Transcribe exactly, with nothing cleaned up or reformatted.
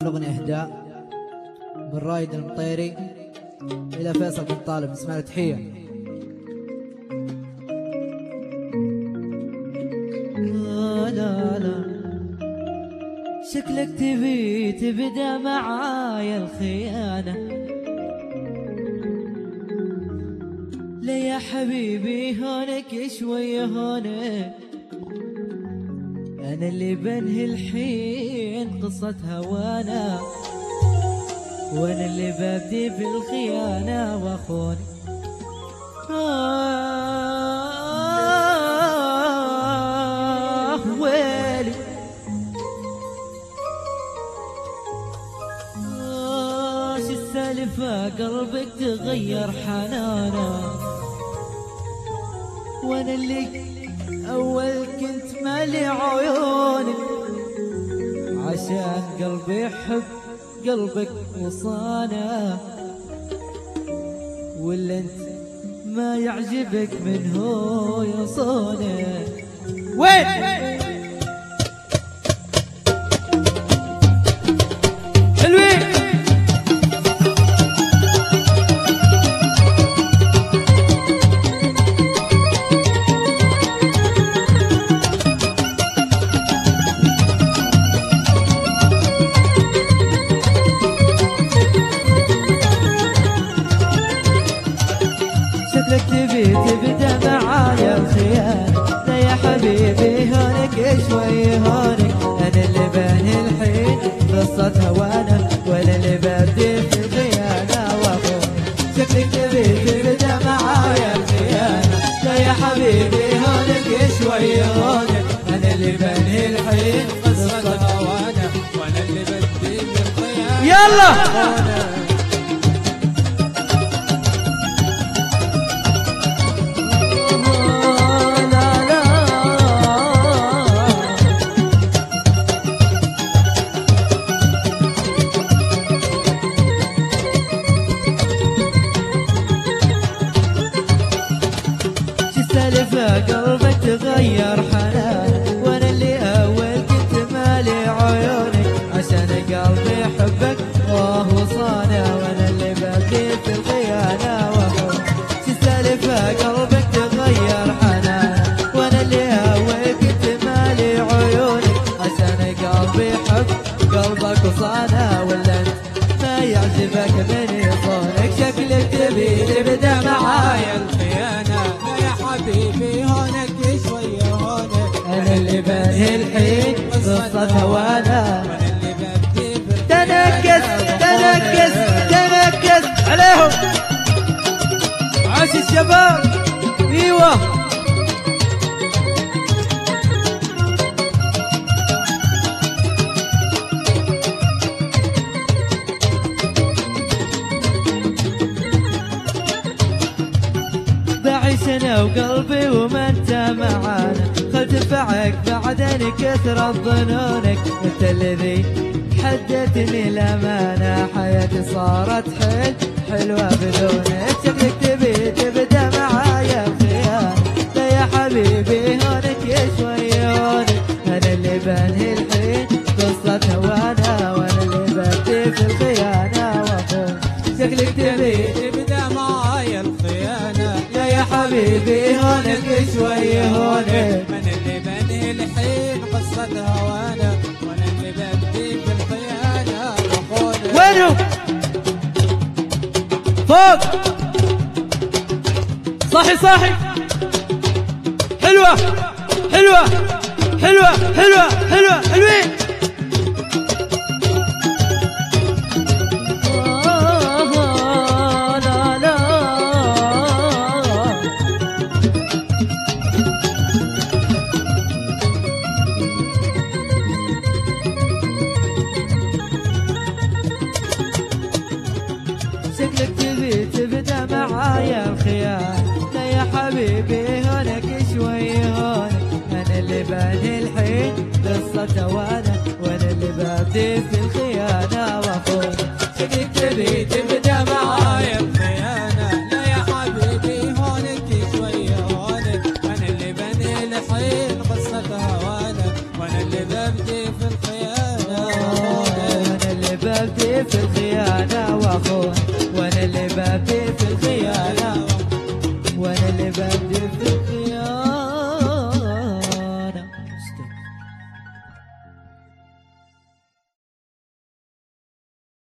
الأغنية إهداء من رايد المطيري إلى فيصل بن طالب. اسمع له تحية. لا لا لا شكلك تبي تبدأ معايا الخيانة. ليه يا حبيبي هونك شوية هونك، أنا اللي بنهي الحين قصة هوانا، وأنا اللي ببدي في الخيانة وأخوني. آه ويلي آه شو السالفة قلبك تغير حنانا، وأنا اللي أول كنت مالي عيونك، عشان قلبي يحب قلبك وصانا، ولا انت ما يعجبك من هو يصونه. وين حلوين شكلك تبي تبدأ معايا الخيانة. لا يا حبيبي هونك شوي هونك، أنا اللي باني الحين قصة هوانا، وأنا اللي بدي في الخيانة وأخوني. شكلك تبي تبدأ معايا الخيانة. لا يا حبيبي هونك شوي هونك، أنا اللي باني الحين قصة هوانا، وأنا اللي بدي في الخيانة. يلا قلبك تغير حنان، وانا اللي اول كنت مالي عيونك، عشان قلبي يحبك وهو صانع، وانا اللي بدي في الخيانة وأخوني. شو السالفة قلبك تغير حنان، وانا اللي اول كنت مالي عيونك، عشان قلبي يحب قلبك وصانع، ولا انت ما يعجبك من يصونك. شكلك تبي تبدا معايا الخيانة. حبيبي هونك شوية هونك، أنا اللي بانهي الحين قصة هوانا، وأنا اللي ببدي في تنكس تنكس تنكس عليهم. عاش الشباب. ايوه بعيش انا وقلبي وما انت معانا، خل تنفعك بعدين كثر ظنونك، انت الذي حدتني الامانه، حياتي صارت حل حلوه بدونك. شكلك تبي تبدا معايا الخيانه. لا يا حبيبي هونك يا شوي هونك، انا اللي بنهي الحين قصه هوانا، وانا اللي بدي في الخيانه واخوني. شكلك تبي تبدا معايا الخيانه. يا حبيبي هونك شوي هونك، من اللي بنهي الحين قصة هوانا، وانا اللي بدي في الخيانة وأخوني. وينو فوق صاحي صاحي. حلوة حلوة حلوة حلوة حلوة حلوين. شكلك تبي تبدا معايا الخيانة. لا يا حبيبي هونك شوي هونك، أنا اللي بانهي الحين قصة هوانا، وأنا اللي بدي في الخيانة وأخوني. شكلك تبي تبدا معايا الخيانة. لا يا حبيبي هونك شوي هونك، أنا اللي بانهي الحين قصة هوانا، وأنا اللي بدي في الخيانة. في الخيانة